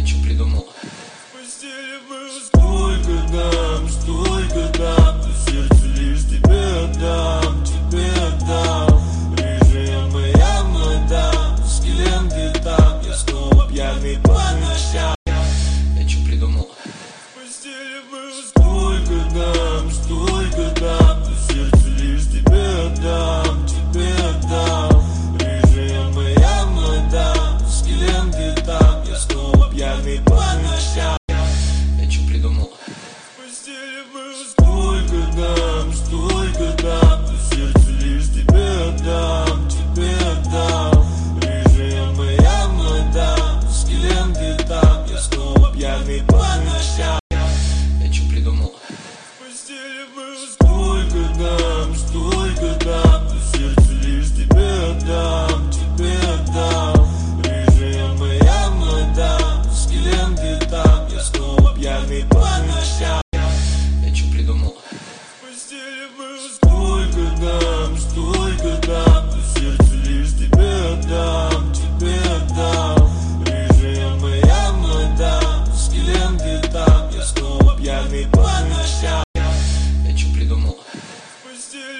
я что придумал. Столько дам, но сердце лишь тебе отдам, тебе отдам. Рыжая моя мадам, с кем ты там? Я снова пьяный парень.